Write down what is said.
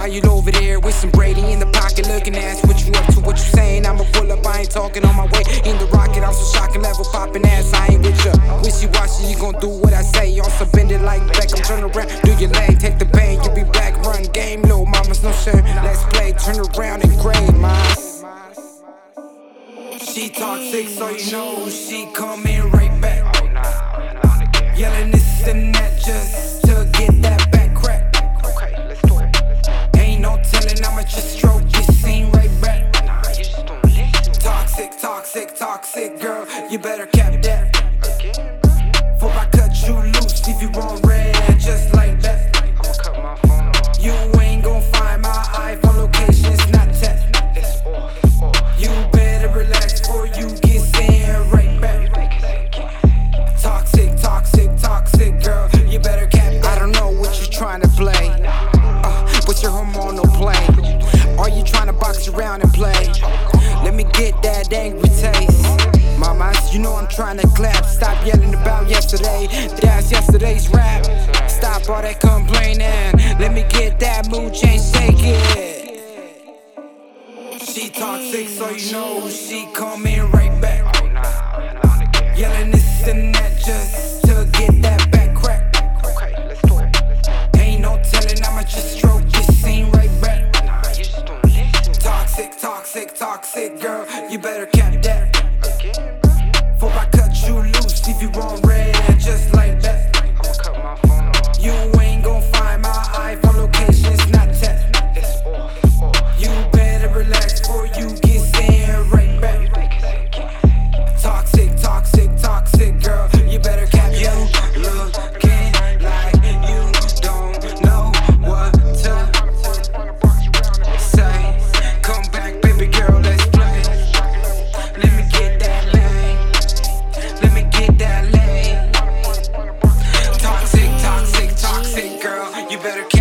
Why you over there with some Brady in the pocket looking ass? What you up to, what you saying? I'ma pull up, I ain't talking on my way in the rocket. I'm so shocking level popping ass, I ain't with ya. Wishy-washy, you gon' do what I say. Also bend it like Beckham, turn around, do your leg, take the bang, you be back, run game, little mamas, no shame. Let's play, turn around and grade, man. She toxic, so you know she coming right back. Yelling this and that just to get that back crack. Okay, let's do it. Ain't no telling, I'ma just stroke your scene right back. Nah, you just don't listen. Toxic, toxic, toxic, girl, you better cap that. Again? Before I cut you loose, leave you on red just like that. I'ma cut my phone off. You ain't gon' find my iPhone location, Snapchat. It's off. You better relax before you get sent right back. Toxic, toxic, toxic, girl, you better cap that. I don't know what you're trying to play. What's your hormonal play? Are you trying to box around and play? Let me get that angry taste. Mamas, you know I'm trying to clap. Stop yelling about yesterday. That's yesterday's rap. Stop all that complaining. Let me get that mood change, shake it. She toxic, so you know she coming right back. Yelling this and that just to get that back crack. Okay, let's do it. Ain't no telling, I'ma just stroke your scene right back. Nah, you just don't listen. Toxic, toxic, toxic, girl, you better cap that. Again? Before I cut you loose, leave you on red just like that. I'ma cut my phone off. You ain't gon' find my iPhone location, Snapchat. It's off. You better relax before you get sent right back. Toxic, toxic, toxic, girl, you better cap you. Looking like you don't know what to say. Come back, baby girl, let's play. Let me get that lane. Let me get that lane. Toxic, toxic, toxic, girl, you better